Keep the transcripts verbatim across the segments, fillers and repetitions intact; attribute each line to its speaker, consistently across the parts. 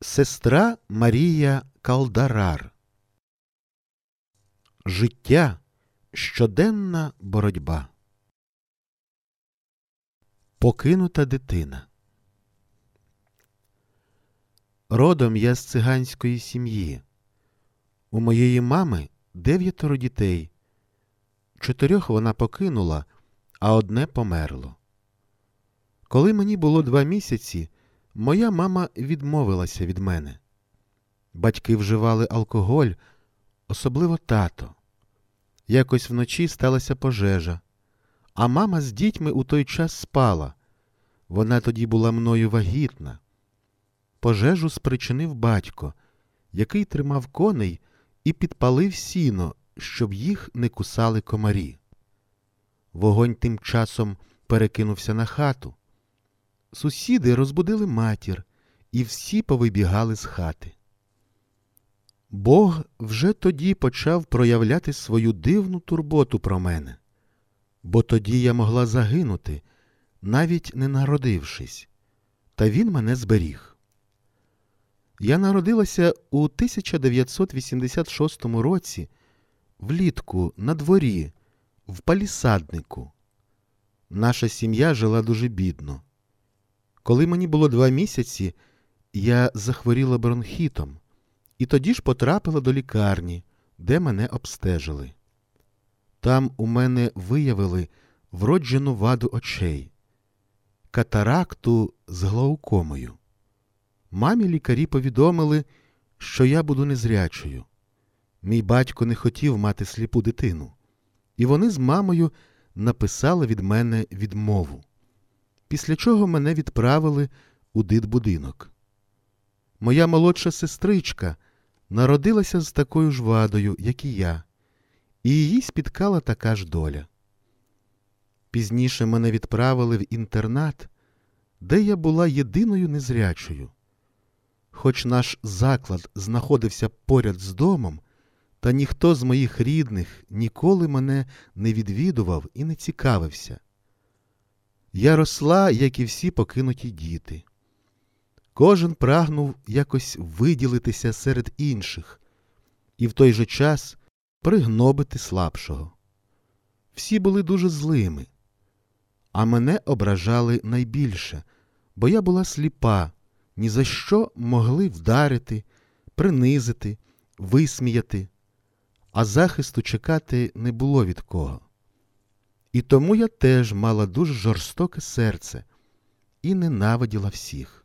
Speaker 1: Сестра Марія Калдарар. Життя – щоденна боротьба. Покинута дитина. Родом я з циганської сім'ї. У моєї мами дев'ятеро дітей. Чотирьох вона покинула, а одне померло. Коли мені було два місяці, моя мама відмовилася від мене. Батьки вживали алкоголь, особливо тато. Якось вночі сталася пожежа, а мама з дітьми у той час спала. Вона тоді була мною вагітна. Пожежу спричинив батько, який тримав коней і підпалив сіно, щоб їх не кусали комарі. Вогонь тим часом перекинувся на хату. Сусіди розбудили матір, і всі повибігали з хати. Бог вже тоді почав проявляти свою дивну турботу про мене, бо тоді я могла загинути, навіть не народившись, та Він мене зберіг. Я народилася у тисяча дев'ятсот вісімдесят шостому році, влітку, на дворі, в палісаднику. Наша сім'я жила дуже бідно. Коли мені було два місяці, я захворіла бронхітом, і тоді ж потрапила до лікарні, де мене обстежили. Там у мене виявили вроджену ваду очей, катаракту з глаукомою. Мамі лікарі повідомили, що я буду незрячою. Мій батько не хотів мати сліпу дитину, і вони з мамою написали від мене відмову. Після чого мене відправили у дитбудинок. Моя молодша сестричка народилася з такою ж вадою, як і я, і її спіткала така ж доля. Пізніше мене відправили в інтернат, де я була єдиною незрячою. Хоч наш заклад знаходився поряд з домом, та ніхто з моїх рідних ніколи мене не відвідував і не цікавився. Я росла, як і всі покинуті діти. Кожен прагнув якось виділитися серед інших і в той же час пригнобити слабшого. Всі були дуже злими, а мене ображали найбільше, бо я була сліпа, ні за що могли вдарити, принизити, висміяти, а захисту чекати не було від кого. І тому я теж мала дуже жорстоке серце і ненавиділа всіх.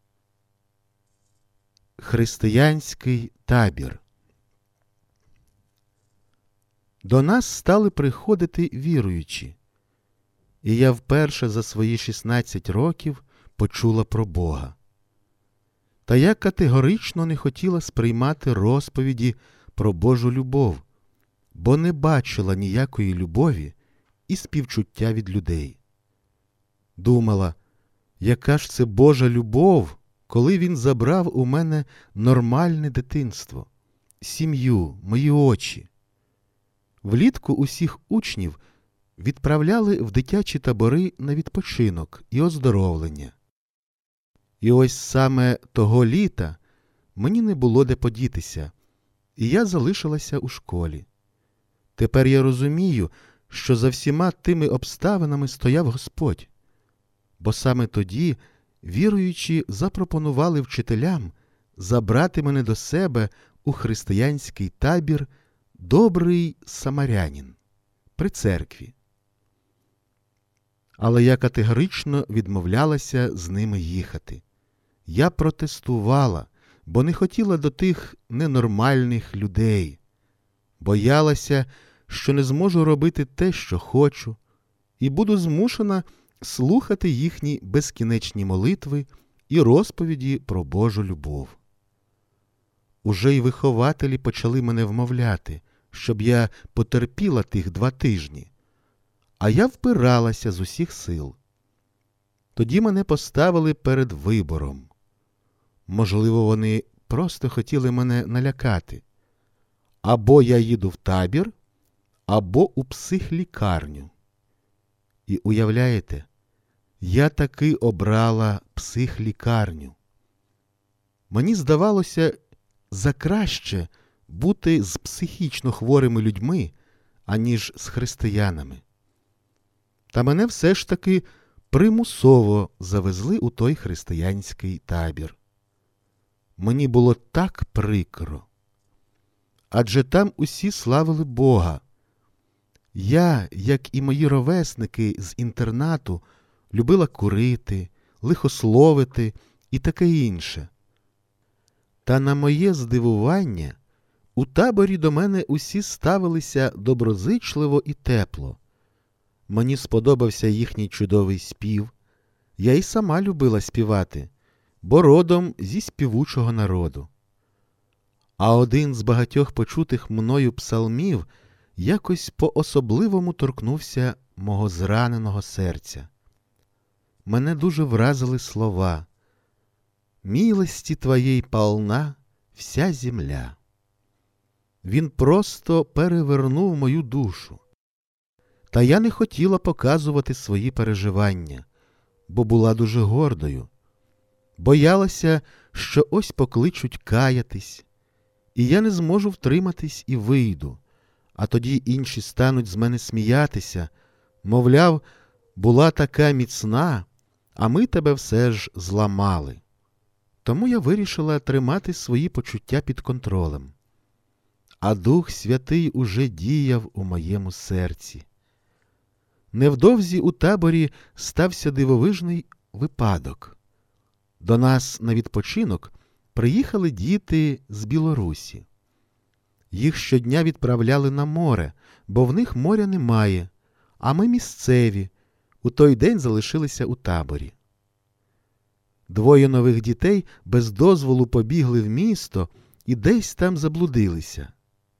Speaker 1: Християнський табір. До нас стали приходити віруючі, і я вперше за свої шістнадцять років почула про Бога. Та я категорично не хотіла сприймати розповіді про Божу любов, бо не бачила ніякої любові і співчуття від людей. Думала, яка ж це Божа любов, коли Він забрав у мене нормальне дитинство, сім'ю, мої очі. Влітку усіх учнів відправляли в дитячі табори на відпочинок і оздоровлення. І ось саме того літа мені не було де подітися, і я залишилася у школі. Тепер я розумію, що за всіма тими обставинами стояв Господь, бо саме тоді віруючі запропонували вчителям забрати мене до себе у християнський табір «Добрий самарянин» при церкві. Але я категорично відмовлялася з ними їхати. Я протестувала, бо не хотіла до тих ненормальних людей. Боялася, що не зможу робити те, що хочу, і буду змушена слухати їхні безкінечні молитви і розповіді про Божу любов. Уже й вихователі почали мене вмовляти, щоб я потерпіла тих два тижні, а я впиралася з усіх сил. Тоді мене поставили перед вибором. Можливо, вони просто хотіли мене налякати. Або я їду в табір, або у психлікарню. І уявляєте, я таки обрала психлікарню. Мені здавалося за краще бути з психічно хворими людьми, аніж з християнами. Та мене все ж таки примусово завезли у той християнський табір. Мені було так прикро. Адже там усі славили Бога. Я, як і мої ровесники з інтернату, любила курити, лихословити і таке інше. Та на моє здивування, у таборі до мене усі ставилися доброзичливо і тепло. Мені сподобався їхній чудовий спів. Я й сама любила співати, бо родом зі співучого народу. А один з багатьох почутих мною псалмів якось по-особливому торкнувся мого зраненого серця. Мене дуже вразили слова «Милості твоєї полна вся земля». Він просто перевернув мою душу. Та я не хотіла показувати свої переживання, бо була дуже гордою. Боялася, що ось покличуть каятись, і я не зможу втриматись і вийду, а тоді інші стануть з мене сміятися, мовляв, була така міцна, а ми тебе все ж зламали. Тому я вирішила тримати свої почуття під контролем. А Дух Святий уже діяв у моєму серці. Невдовзі у таборі стався дивовижний випадок. До нас на відпочинок приїхали діти з Білорусі. Їх щодня відправляли на море, бо в них моря немає, а ми місцеві, у той день залишилися у таборі. Двоє нових дітей без дозволу побігли в місто і десь там заблудилися.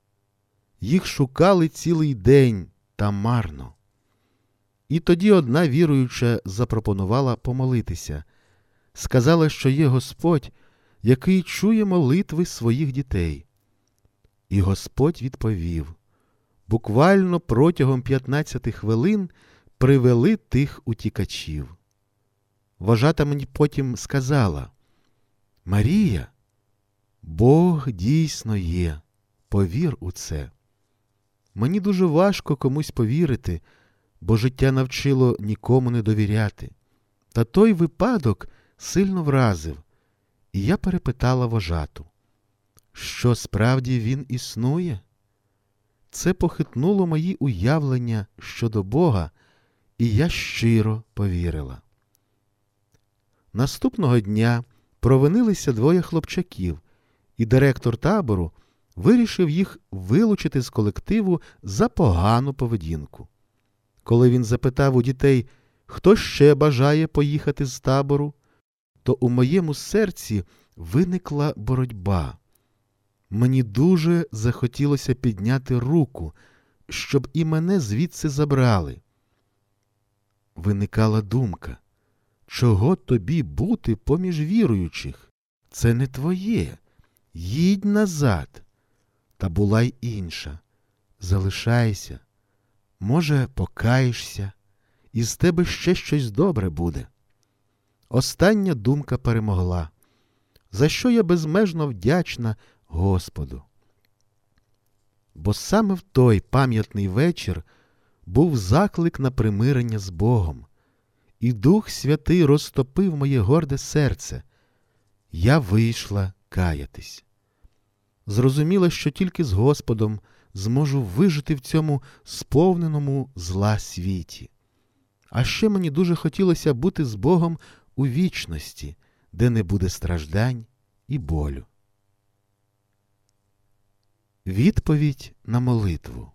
Speaker 1: Їх шукали цілий день та марно. І тоді одна віруюча запропонувала помолитися. Сказала, що є Господь, який чує молитви своїх дітей. І Господь відповів. Буквально протягом п'ятнадцяти хвилин привели тих утікачів. Вожата мені потім сказала: «Марія, Бог дійсно є, повір у це». Мені дуже важко комусь повірити, бо життя навчило нікому не довіряти. Та той випадок сильно вразив, і я перепитала вожату, що справді він існує? Це похитнуло мої уявлення щодо Бога, і я щиро повірила. Наступного дня провинилися двоє хлопчаків, і директор табору вирішив їх вилучити з колективу за погану поведінку. Коли він запитав у дітей, хто ще бажає поїхати з табору, то у моєму серці виникла боротьба. Мені дуже захотілося підняти руку, щоб і мене звідси забрали. Виникала думка, чого тобі бути поміж віруючих? Це не твоє. Їдь назад. Та була й інша. Залишайся. Може, покаєшся, і з тебе ще щось добре буде. Остання думка перемогла, за що я безмежно вдячна Господу. Бо саме в той пам'ятний вечір був заклик на примирення з Богом, і Дух Святий розтопив моє горде серце. Я вийшла каятись. Зрозуміла, що тільки з Господом зможу вижити в цьому сповненому зла світі. А ще мені дуже хотілося бути з Богом у вічності, де не буде страждань і болю. Відповідь на молитву.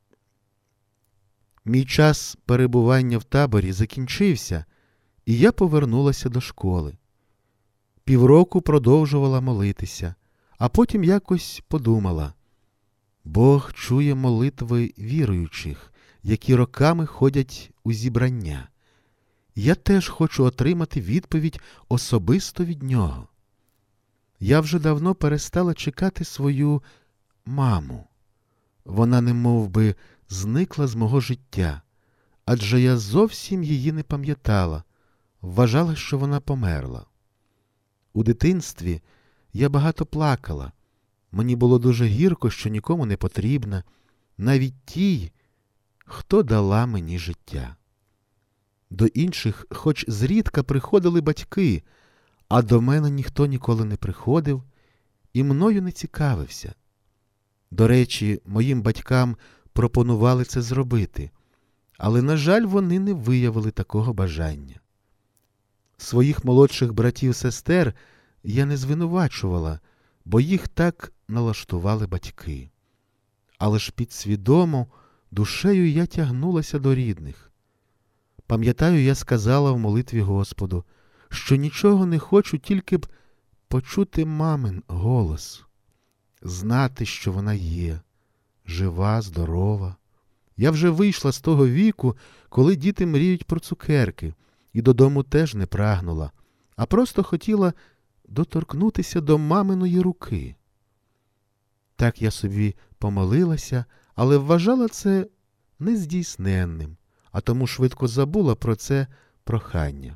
Speaker 1: Мій час перебування в таборі закінчився, і я повернулася до школи. Півроку продовжувала молитися, а потім якось подумала: Бог чує молитви віруючих, які роками ходять у зібрання. Я теж хочу отримати відповідь особисто від Нього. Я вже давно перестала чекати свою маму. Вона немов би зникла з мого життя, адже я зовсім її не пам'ятала, вважала, що вона померла. У дитинстві я багато плакала. Мені було дуже гірко, що нікому не потрібна, навіть тій, хто дала мені життя. До інших хоч зрідка приходили батьки, а до мене ніхто ніколи не приходив і мною не цікавився. До речі, моїм батькам пропонували це зробити, але, на жаль, вони не виявили такого бажання. Своїх молодших братів-сестер я не звинувачувала, бо їх так налаштували батьки. Але ж підсвідомо душею я тягнулася до рідних. Пам'ятаю, я сказала в молитві Господу, що нічого не хочу, тільки б почути мамин голос, знати, що вона є, жива, здорова. Я вже вийшла з того віку, коли діти мріють про цукерки, і додому теж не прагнула, а просто хотіла доторкнутися до маминої руки. Так я собі помолилася, але вважала це нездійсненним, а тому швидко забула про це прохання.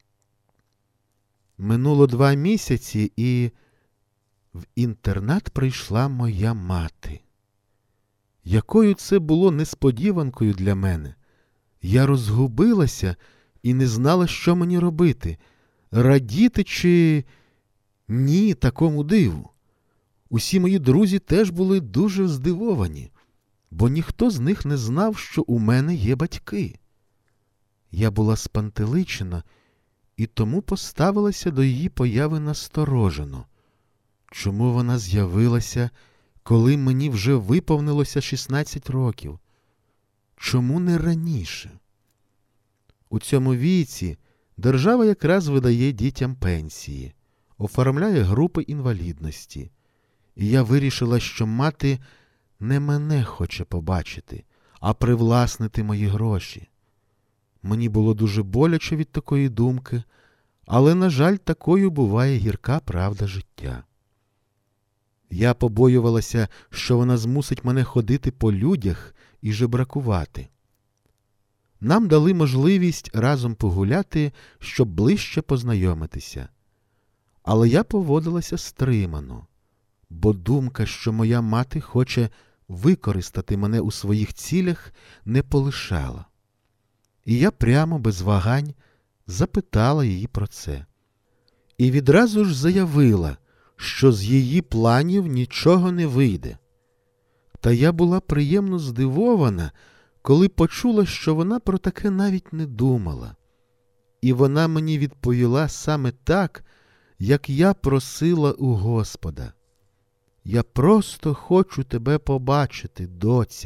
Speaker 1: Минуло два місяці, і в інтернат прийшла моя мати. Якою це було несподіванкою для мене. Я розгубилася і не знала, що мені робити, радіти чи ні такому диву. Усі мої друзі теж були дуже здивовані, бо ніхто з них не знав, що у мене є батьки. Я була спантеличена і тому поставилася до її появи насторожено. Чому вона з'явилася, коли мені вже виповнилося шістнадцять років? Чому не раніше? У цьому віці держава якраз видає дітям пенсії, оформляє групи інвалідності. І я вирішила, що мати не мене хоче побачити, а привласнити мої гроші. Мені було дуже боляче від такої думки, але, на жаль, такою буває гірка правда життя. Я побоювалася, що вона змусить мене ходити по людях і жебракувати. Нам дали можливість разом погуляти, щоб ближче познайомитися. Але я поводилася стримано, бо думка, що моя мати хоче використати мене у своїх цілях, не полишала. І я прямо без вагань запитала її про це. І відразу ж заявила, що з її планів нічого не вийде. Та я була приємно здивована, коли почула, що вона про таке навіть не думала. І вона мені відповіла саме так, як я просила у Господа. «Я просто хочу тебе побачити, доця».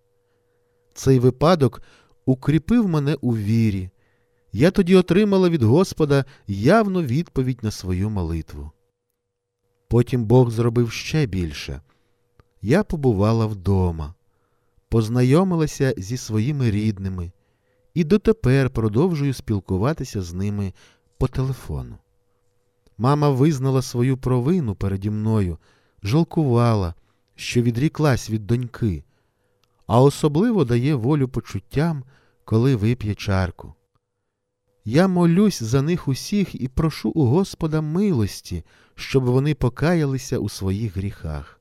Speaker 1: Цей випадок укріпив мене у вірі. Я тоді отримала від Господа явну відповідь на свою молитву. Потім Бог зробив ще більше. Я побувала вдома, познайомилася зі своїми рідними і дотепер продовжую спілкуватися з ними по телефону. Мама визнала свою провину переді мною, жалкувала, що відріклась від доньки, а особливо дає волю почуттям, коли вип'є чарку. Я молюсь за них усіх і прошу у Господа милості, щоб вони покаялися у своїх гріхах.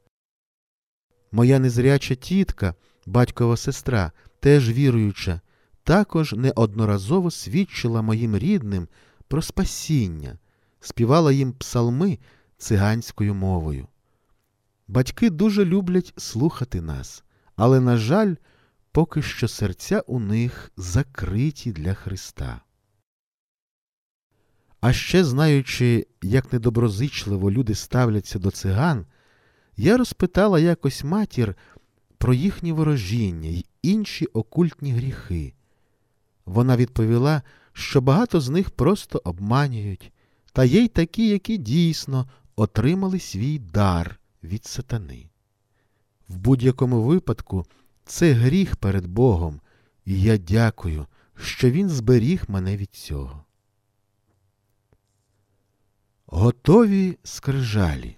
Speaker 1: Моя незряча тітка, батькова сестра, теж віруюча, також неодноразово свідчила моїм рідним про спасіння, співала їм псалми циганською мовою. Батьки дуже люблять слухати нас, але, на жаль, поки що серця у них закриті для Христа. А ще, знаючи, як недоброзичливо люди ставляться до циган, я розпитала якось матір про їхні ворожіння й інші окультні гріхи. Вона відповіла, що багато з них просто обманюють, та є й такі, які дійсно отримали свій дар від сатани. В будь-якому випадку це гріх перед Богом, і я дякую, що Він зберіг мене від цього. Готові скрижалі.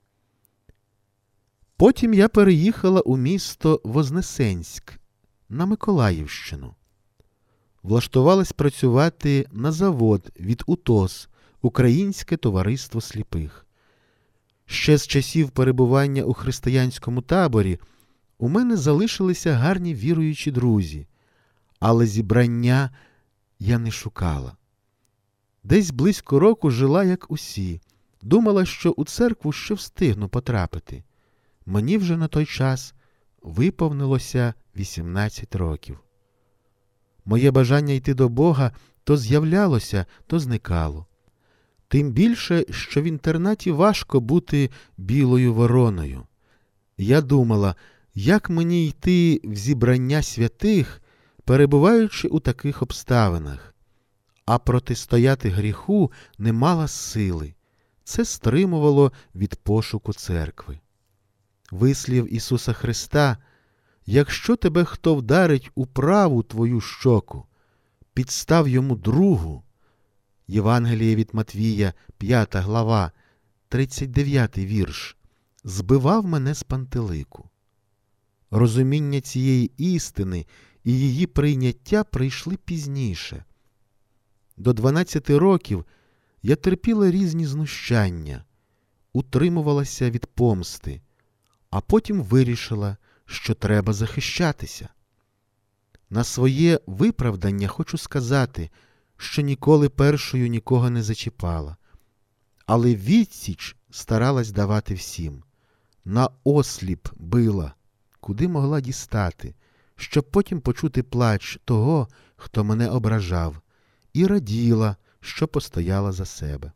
Speaker 1: Потім я переїхала у місто Вознесенськ на Миколаївщину. Влаштувалась працювати на завод від УТОС, Українське товариство сліпих. Ще з часів перебування у християнському таборі у мене залишилися гарні віруючі друзі, але зібрання я не шукала. Десь близько року жила, як усі, думала, що у церкву ще встигну потрапити. Мені вже на той час виповнилося вісімнадцять років. Моє бажання йти до Бога то з'являлося, то зникало. Тим більше, що в інтернаті важко бути білою вороною. Я думала, як мені йти в зібрання святих, перебуваючи у таких обставинах. А протистояти гріху не мала сили. Це стримувало від пошуку церкви. Вислів Ісуса Христа: «Якщо тебе хто вдарить у праву твою щоку, підстав йому другу». Євангеліє від Матвія, п'ята глава, тридцять дев'ятий вірш, збивав мене з пантелику. Розуміння цієї істини і її прийняття прийшли пізніше. До дванадцяти років я терпіла різні знущання, утримувалася від помсти, а потім вирішила, що треба захищатися. На своє виправдання хочу сказати, що ніколи першою нікого не зачіпала, але відсіч старалась давати всім. Наосліп била, куди могла дістати, щоб потім почути плач того, хто мене ображав, і раділа, що постояла за себе.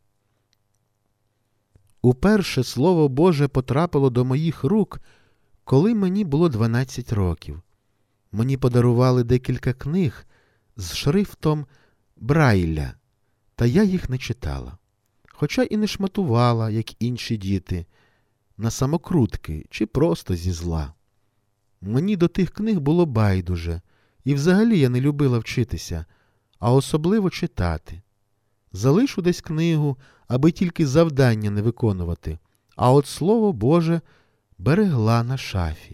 Speaker 1: Уперше Слово Боже потрапило до моїх рук, коли мені було дванадцять років. Мені подарували декілька книг з шрифтом Брайля, та я їх не читала. Хоча і не шматувала, як інші діти, на самокрутки чи просто зі зла. Мені до тих книг було байдуже, і взагалі я не любила вчитися, а особливо читати. Залишу десь книгу, аби тільки завдання не виконувати, а от Слово Боже берегла на шафі.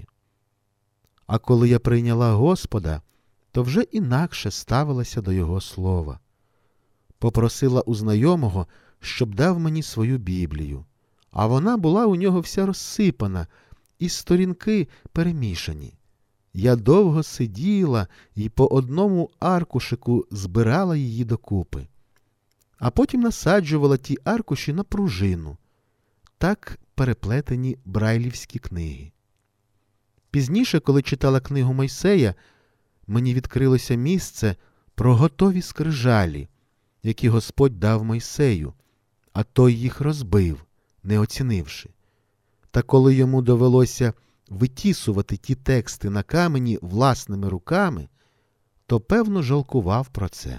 Speaker 1: А коли я прийняла Господа, то вже інакше ставилася до Його слова. Попросила у знайомого, щоб дав мені свою Біблію, а вона була у нього вся розсипана, і сторінки перемішані. Я довго сиділа і по одному аркушику збирала її докупи, а потім насаджувала ті аркуші на пружину. Так переплетені брайлівські книги. Пізніше, коли читала книгу Мойсея, мені відкрилося місце про готові скрижалі, які Господь дав Мойсею, а той їх розбив, не оцінивши. Та коли йому довелося витісувати ті тексти на камені власними руками, то, певно, жалкував про це.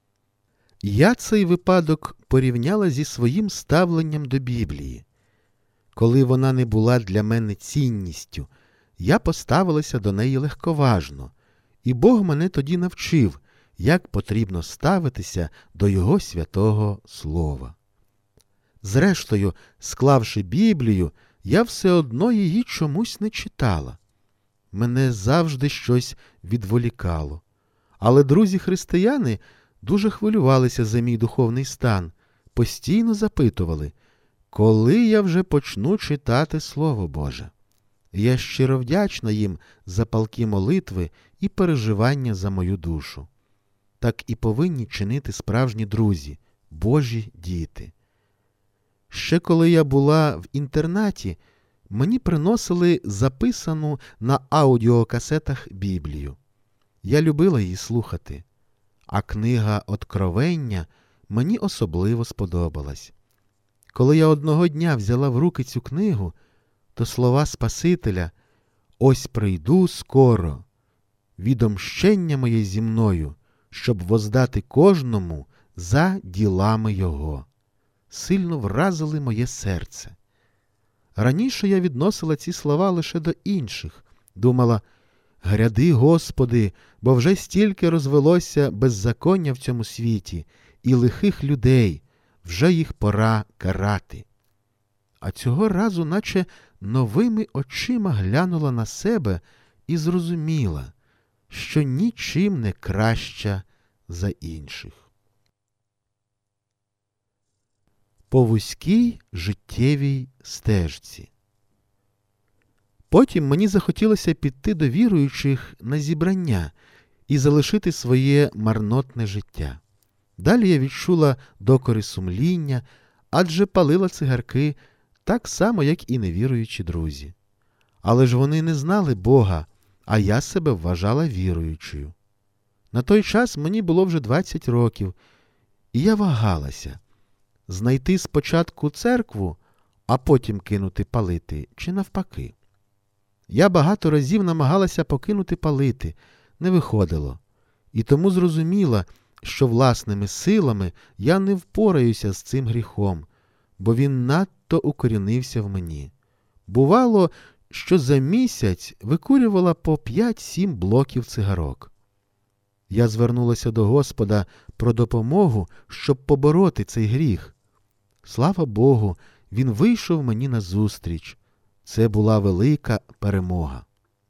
Speaker 1: Я цей випадок порівняла зі своїм ставленням до Біблії. Коли вона не була для мене цінністю, я поставилася до неї легковажно, і Бог мене тоді навчив, як потрібно ставитися до Його святого Слова. Зрештою, склавши Біблію, я все одно її чомусь не читала. Мене завжди щось відволікало. Але друзі-християни дуже хвилювалися за мій духовний стан, постійно запитували, коли я вже почну читати Слово Боже. Я щиро вдячна їм за палкі молитви і переживання за мою душу. Так і повинні чинити справжні друзі, Божі діти. Ще коли я була в інтернаті, мені приносили записану на аудіокасетах Біблію. Я любила її слухати, а книга «Откровення» мені особливо сподобалась. Коли я одного дня взяла в руки цю книгу, то слова Спасителя «Ось прийду скоро, відомщення моє зі мною, щоб воздати кожному за ділами його» сильно вразили моє серце. Раніше я відносила ці слова лише до інших. Думала, гряди, Господи, бо вже стільки розвелося беззаконня в цьому світі, і лихих людей, вже їх пора карати. А цього разу наче новими очима глянула на себе і зрозуміла, що нічим не краща за інших. по вузькій життєвій стежці. Потім мені захотілося піти до віруючих на зібрання і залишити своє марнотне життя. Далі я відчула докори сумління, адже палила цигарки так само, як і невіруючі друзі. Але ж вони не знали Бога, а я себе вважала віруючою. На той час мені було вже двадцять років, і я вагалася – знайти спочатку церкву, а потім кинути палити, чи навпаки. Я багато разів намагалася покинути палити, не виходило, і тому зрозуміла, що власними силами я не впораюся з цим гріхом, бо він надто укорінився в мені. Бувало, що за місяць викурювала по п'ять-сім блоків цигарок. Я звернулася до Господа про допомогу, щоб побороти цей гріх. Слава Богу, Він вийшов мені назустріч. Це була велика перемога.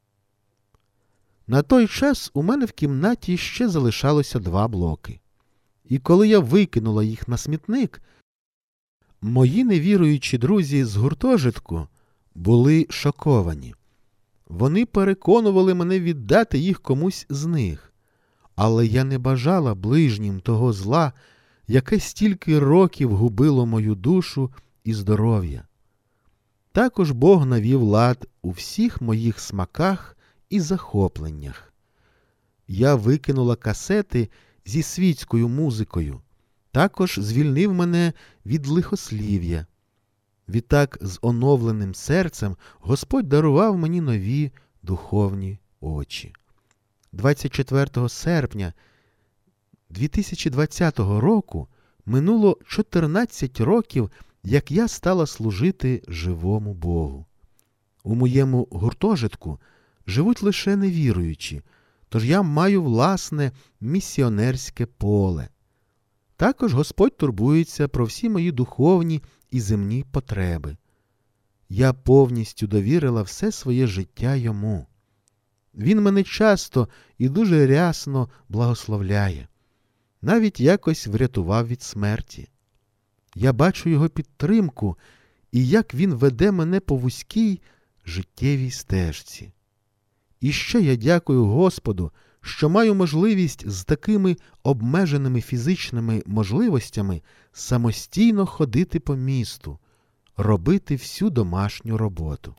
Speaker 1: На той час у мене в кімнаті ще залишалося два блоки. І коли я викинула їх на смітник, мої невіруючі друзі з гуртожитку були шоковані. Вони переконували мене віддати їх комусь з них. Але я не бажала ближнім того зла, яке стільки років губило мою душу і здоров'я. Також Бог навів лад у всіх моїх смаках і захопленнях. Я викинула касети зі світською музикою, також звільнив мене від лихослів'я. Відтак з оновленим серцем Господь дарував мені нові духовні очі. двадцять четвертого серпня дві тисячі двадцятого року минуло чотирнадцять років, як я стала служити живому Богу. У моєму гуртожитку живуть лише невіруючі, тож я маю власне місіонерське поле. Також Господь турбується про всі мої духовні і земні потреби. Я повністю довірила все своє життя Йому. Він мене часто і дуже рясно благословляє. Навіть якось врятував від смерті. Я бачу Його підтримку і як Він веде мене по вузькій життєвій стежці. І ще я дякую Господу, що маю можливість з такими обмеженими фізичними можливостями самостійно ходити по місту, робити всю домашню роботу.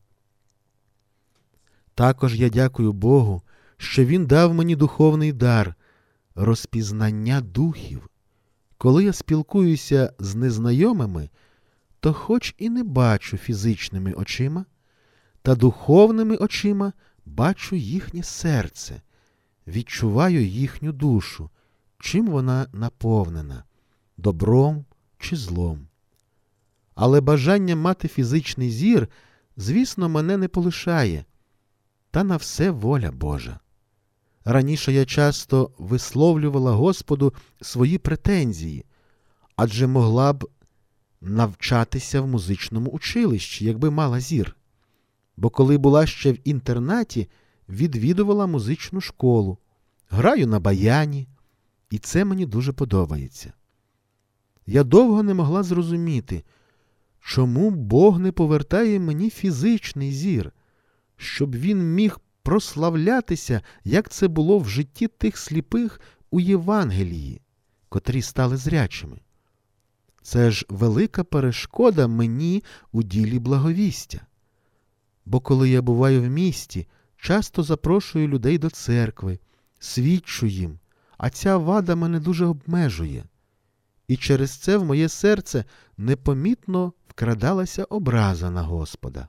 Speaker 1: Також я дякую Богу, що Він дав мені духовний дар – розпізнання духів. Коли я спілкуюся з незнайомими, то хоч і не бачу фізичними очима, та духовними очима бачу їхнє серце, відчуваю їхню душу, чим вона наповнена – добром чи злом. Але бажання мати фізичний зір, звісно, мене не полишає, та на все воля Божа. Раніше я часто висловлювала Господу свої претензії, адже могла б навчатися в музичному училищі, якби мала зір. Бо коли була ще в інтернаті, відвідувала музичну школу, граю на баяні, і це мені дуже подобається. Я довго не могла зрозуміти, чому Бог не повертає мені фізичний зір, щоб він міг прославлятися, як це було в житті тих сліпих у Євангелії, котрі стали зрячими. Це ж велика перешкода мені у ділі благовістя. Бо коли я буваю в місті, часто запрошую людей до церкви, свідчу їм, а ця вада мене дуже обмежує. І через це в моє серце непомітно вкрадалася образа на Господа.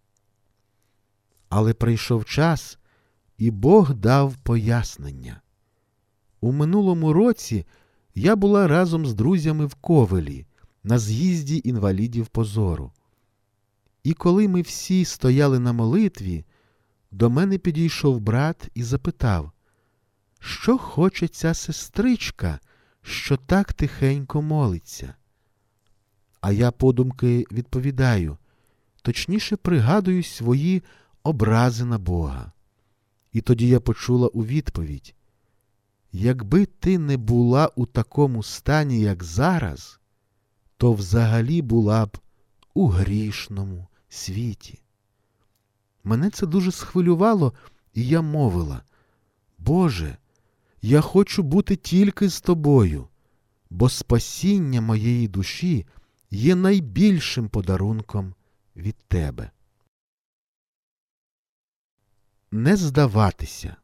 Speaker 1: Але прийшов час, і Бог дав пояснення. У минулому році я була разом з друзями в Ковелі, на з'їзді інвалідів позору. І коли ми всі стояли на молитві, до мене підійшов брат і запитав, що хоче ця сестричка, що так тихенько молиться. А я подумки відповідаю, точніше пригадую свої образи на Бога. І тоді я почула у відповідь, якби ти не була у такому стані, як зараз, то взагалі була б у грішному світі. Мене це дуже схвилювало, і я мовила: Боже, я хочу бути тільки з Тобою, бо спасіння моєї душі є найбільшим подарунком від Тебе. Не здаватися.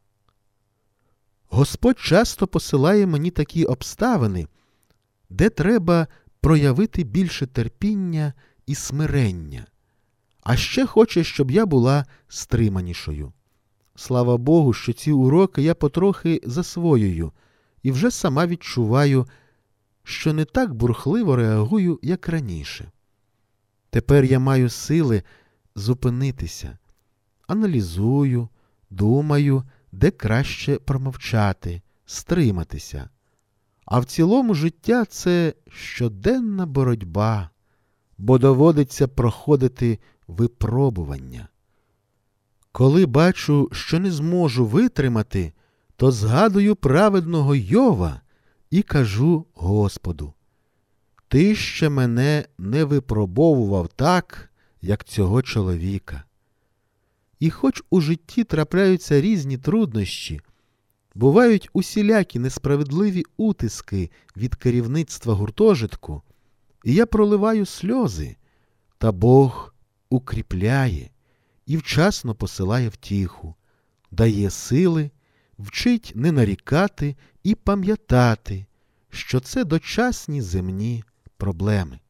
Speaker 1: Господь часто посилає мені такі обставини, де треба проявити більше терпіння і смирення, а ще хоче, щоб я була стриманішою. Слава Богу, що ці уроки я потрохи засвоюю і вже сама відчуваю, що не так бурхливо реагую, як раніше. Тепер я маю сили зупинитися, аналізую, думаю, де краще промовчати, стриматися. А в цілому життя – це щоденна боротьба, бо доводиться проходити випробування. Коли бачу, що не зможу витримати, то згадую праведного Йова і кажу Господу: «Ти ще мене не випробовував так, як цього чоловіка». І хоч у житті трапляються різні труднощі, бувають усілякі несправедливі утиски від керівництва гуртожитку, і я проливаю сльози, та Бог укріпляє і вчасно посилає втіху, дає сили, вчить не нарікати і пам'ятати, що це дочасні земні проблеми.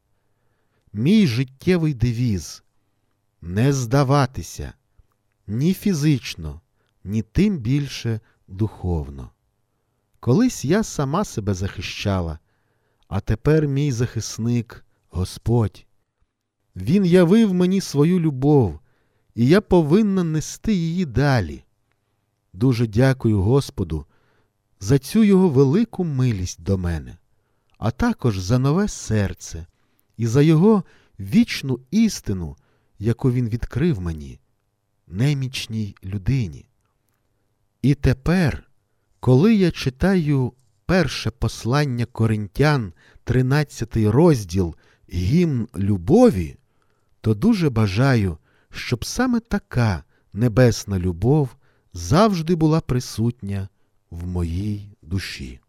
Speaker 1: Мій життєвий девіз – не здаватися ні фізично, ні тим більше духовно. Колись я сама себе захищала, а тепер мій захисник – Господь. Він явив мені свою любов, і я повинна нести її далі. Дуже дякую Господу за цю Його велику милість до мене, а також за нове серце і за Його вічну істину, яку Він відкрив мені, немічній людині. І тепер, коли я читаю перше послання Коринтян, тринадцятий розділ, гімн любові, то дуже бажаю, щоб саме така небесна любов завжди була присутня в моїй душі.